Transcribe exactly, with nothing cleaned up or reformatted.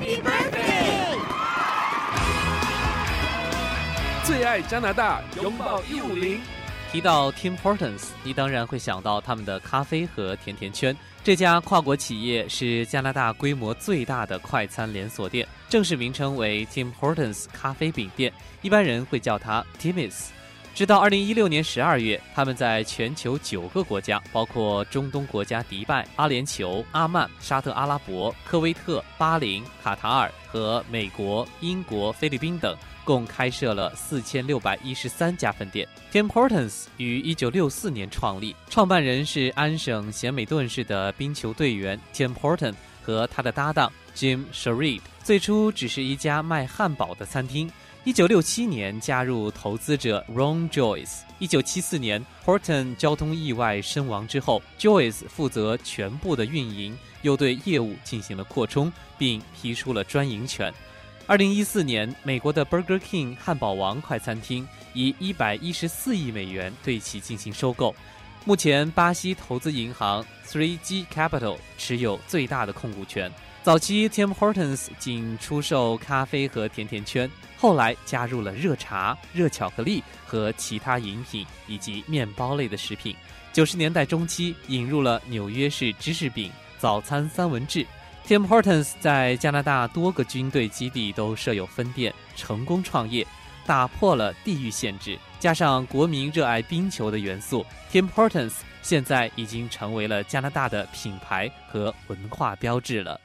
Happy birthday！ 最爱加拿大，拥抱一五零。 提到 Tim Hortons， 你当然会想到他们的咖啡和甜甜圈。这家跨国企业是加拿大规模最大的快餐连锁店，正式名称为 Tim Hortons 咖啡饼店，一般人会叫它 Timmy's。直到二零一六年十二月，他们在全球九个国家，包括中东国家迪拜、阿联酋、阿曼、沙特阿拉伯、科威特、巴林、卡塔尔和美国、英国、菲律宾等，共开设了四千六百一十三家分店。Tim Hortons 于一九六四年创立，创办人是安省咸美顿市的冰球队员 Tim Horton 和他的搭档 Jim Sherrod。最初只是一家卖汉堡的餐厅。一九六七年加入投资者 Ron Joyce。一九七四年 Horton 交通意外身亡之后， Joyce 负责全部的运营，又对业务进行了扩充，并批出了专营权。二零一四年，美国的 Burger King 汉堡王快餐厅以一百一十四亿美元对其进行收购。目前，巴西投资银行 三 G Capital 持有最大的控股权。早期 Tim Hortons 仅出售咖啡和甜甜圈，后来加入了热茶、热巧克力和其他饮品以及面包类的食品。九十年代中期引入了纽约式芝士饼、早餐三文治。Tim Hortons 在加拿大多个军队基地都设有分店，成功创业，打破了地域限制，加上国民热爱冰球的元素， Tim Hortons 现在已经成为了加拿大的品牌和文化标志了。